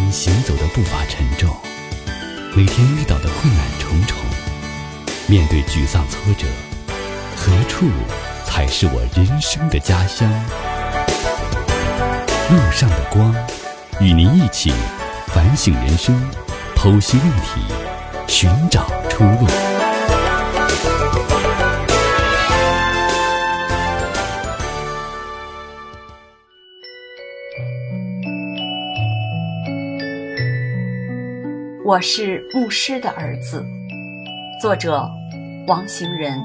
天行走的步伐沉重，每天遇到的困难重重，面对沮丧挫折，何处才是我人生的家乡？路上的光，与您一起反省人生，剖析问题，寻找出路。 我是牧师的儿子，作者王行仁。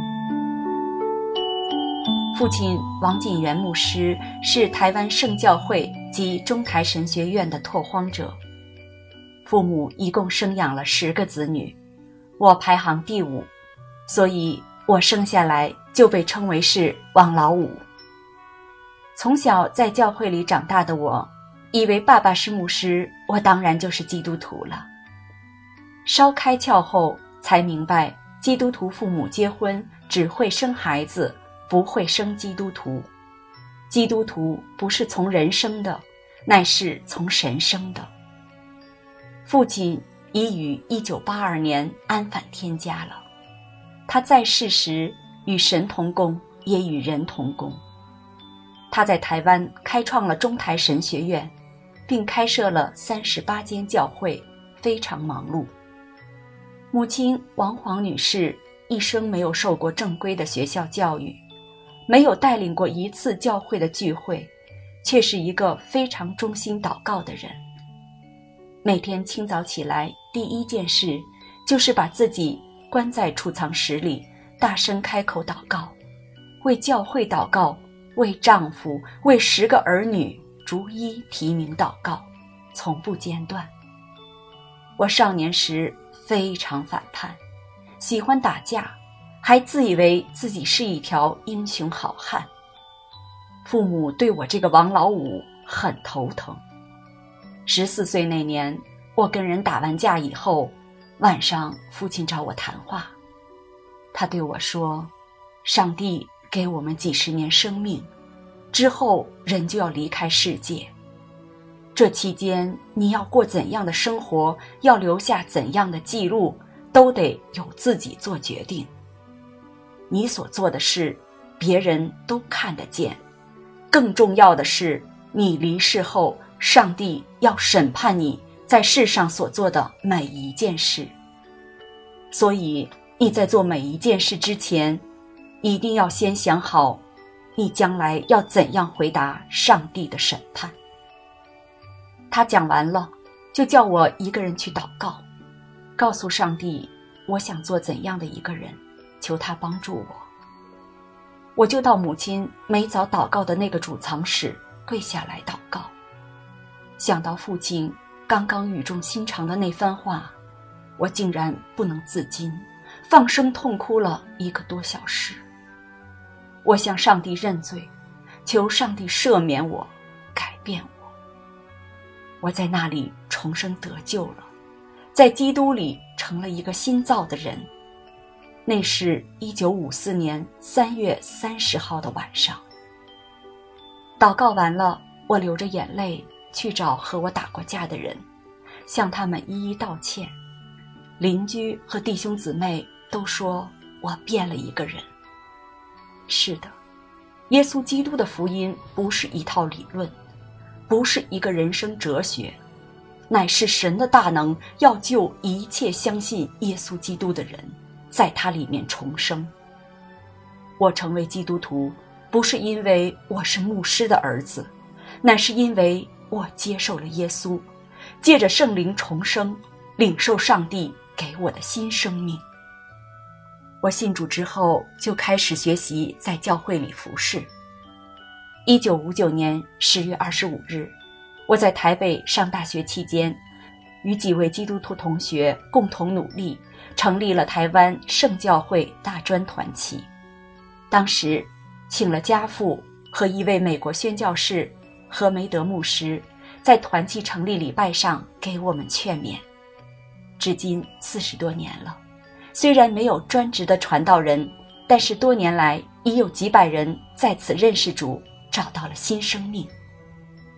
父亲王锦元牧师是台湾圣教会及中台神学院的拓荒者，父母一共生养了10个子女，我排行第5，所以我生下来就被称为是王老五。从小在教会里长大的我，以为爸爸是牧师，我当然就是基督徒了。稍开窍后才明白，基督徒父母结婚只会生孩子，不会生基督徒。基督徒不是从人生的，乃是从神生的。父亲已于1982年安返天家了，他在世时与神同工，也与人同工。他在台湾开创了中台神学院，并开设了38间教会，非常忙碌。母亲王黄女士一生没有受过正规的学校教育，没有带领过一次教会的聚会，却是一个非常忠心祷告的人。每天清早起来，第一件事就是把自己关在储藏室里，大声开口祷告，为教会祷告，为丈夫，为10个儿女逐一提名祷告，从不间断。我少年时非常反叛，喜欢打架，还自以为自己是一条英雄好汉。父母对我这个王老五很头疼。14岁那年，我跟人打完架以后，晚上父亲找我谈话。他对我说，上帝给我们几十年生命，之后人就要离开世界。这期间你要过怎样的生活，要留下怎样的记录，都得由自己做决定。你所做的事，别人都看得见。更重要的是，你离世后，上帝要审判你在世上所做的每一件事。所以你在做每一件事之前，一定要先想好，你将来要怎样回答上帝的审判。他讲完了，就叫我一个人去祷告，告诉上帝我想做怎样的一个人，求他帮助我。我就到母亲每早祷告的那个储藏室跪下来祷告。想到父亲刚刚语重心长的那番话，我竟然不能自禁，放声痛哭了1个多小时。我向上帝认罪，求上帝赦免我，改变我。我在那里重生得救了，在基督里成了一个新造的人。那是1954年3月30号的晚上。祷告完了，我流着眼泪去找和我打过架的人，向他们一一道歉。邻居和弟兄姊妹都说我变了一个人。是的，耶稣基督的福音不是一套理论，不是一个人生哲学，乃是神的大能，要救一切相信耶稣基督的人，在他里面重生。我成为基督徒，不是因为我是牧师的儿子，乃是因为我接受了耶稣，借着圣灵重生，领受上帝给我的新生命。我信主之后，就开始学习在教会里服侍。1959年10月25日，我在台北上大学期间，与几位基督徒同学共同努力，成立了台湾圣教会大专团契。当时请了家父和一位美国宣教士何梅德牧师，在团契成立礼拜上给我们劝勉。至今40多年了，虽然没有专职的传道人，但是多年来已有几百人在此认识主，找到了新生命。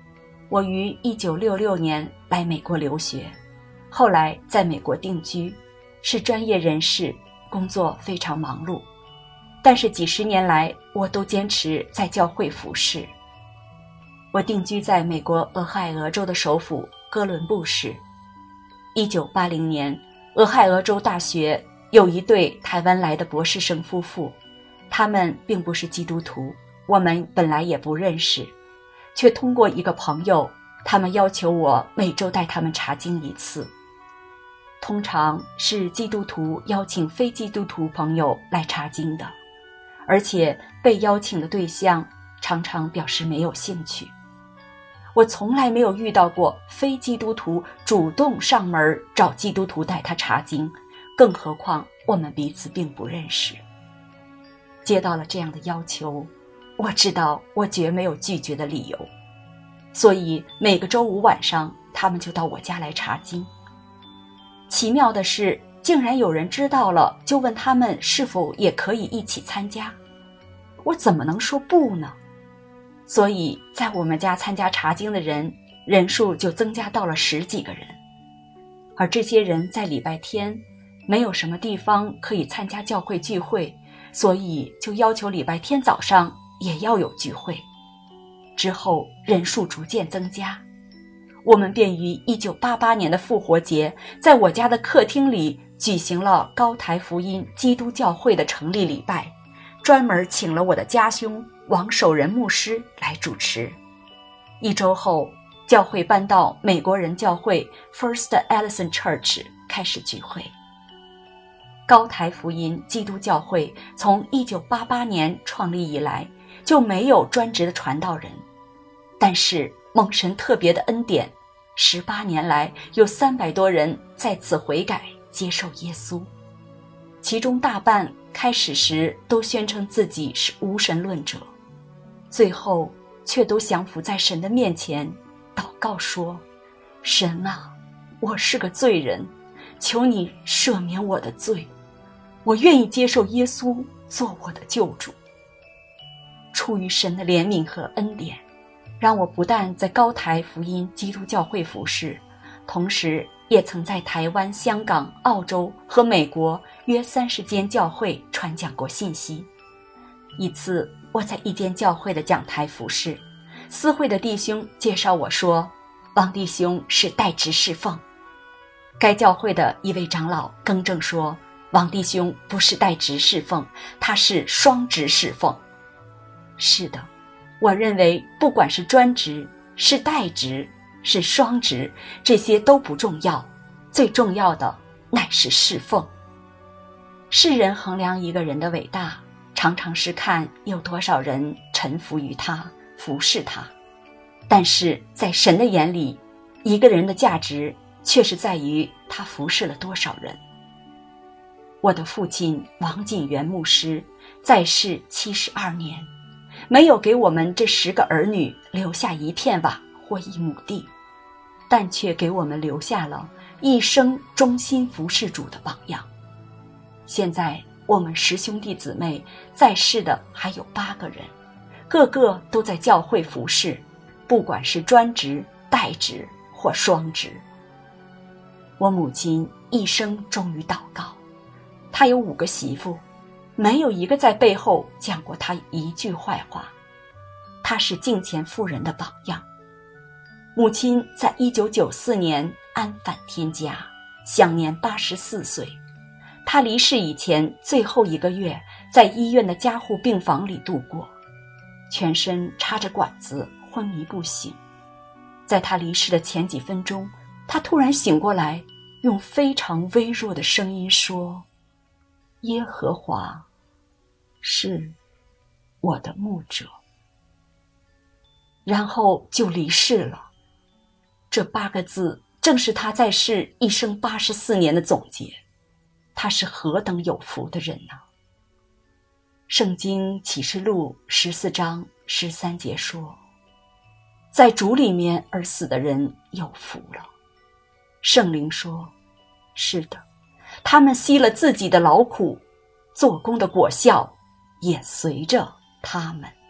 我于1966年来美国留学，后来在美国定居，是专业人士，工作非常忙碌。但是几十年来，我都坚持在教会服侍。我定居在美国俄亥俄州的首府哥伦布市。1980年，俄亥俄州大学有一对台湾来的博士生夫妇，他们并不是基督徒，我们本来也不认识，却通过一个朋友，他们要求我每周带他们查经一次。通常是基督徒邀请非基督徒朋友来查经的，而且被邀请的对象常常表示没有兴趣。我从来没有遇到过非基督徒主动上门找基督徒带他查经，更何况我们彼此并不认识。接到了这样的要求，我知道我绝没有拒绝的理由，所以每个周五晚上他们就到我家来查经。奇妙的是，竟然有人知道了，就问他们是否也可以一起参加。我怎么能说不呢？所以在我们家参加查经的人数就增加到了10几个人。而这些人在礼拜天没有什么地方可以参加教会聚会，所以就要求礼拜天早上也要有聚会。之后人数逐渐增加，我们便于1988年的复活节，在我家的客厅里举行了高台福音基督教会的成立礼拜，专门请了我的家兄王守仁牧师来主持。1周后，教会搬到美国人教会 First Allison Church 开始聚会。高台福音基督教会从1988年创立以来就没有专职的传道人，但是蒙神特别的恩典，18年来有300多人在此悔改接受耶稣，其中大半开始时都宣称自己是无神论者，最后却都降服在神的面前，祷告说：神啊，我是个罪人，求你赦免我的罪，我愿意接受耶稣做我的救主。出于神的怜悯和恩典，让我不但在高台福音基督教会服侍，同时也曾在台湾、香港、澳洲和美国约30间教会传讲过信息。一次我在一间教会的讲台服侍，私会的弟兄介绍我说，王弟兄是代职侍奉。该教会的一位长老更正说，王弟兄不是代职侍奉，他是双职侍奉。是的，我认为不管是专职、是代职、是双职，这些都不重要，最重要的乃是侍奉。世人衡量一个人的伟大，常常是看有多少人臣服于他，服侍他。但是在神的眼里，一个人的价值却是在于他服侍了多少人。我的父亲王锦元牧师在世72年，没有给我们这10个儿女留下一片瓦或一亩地，但却给我们留下了一生忠心服侍主的榜样。现在我们10兄弟姊妹在世的还有8个人，个个都在教会服侍，不管是专职、代职或双职。我母亲一生忠于祷告，她有5个媳妇，没有一个在背后讲过她一句坏话。她是敬虔妇人的榜样。母亲在1994年安返天家，享年84岁。她离世以前最后1个月在医院的加护病房里度过，全身插着管子，昏迷不醒。在她离世的前几分钟，她突然醒过来，用非常微弱的声音说：耶和华是我的牧者。然后就离世了。这8个字正是他在世一生84年的总结。他是何等有福的人啊！圣经启示录14章13节说，在主里面而死的人有福了。圣灵说，是的，他们吸了自己的劳苦，做工的果效也随着他们。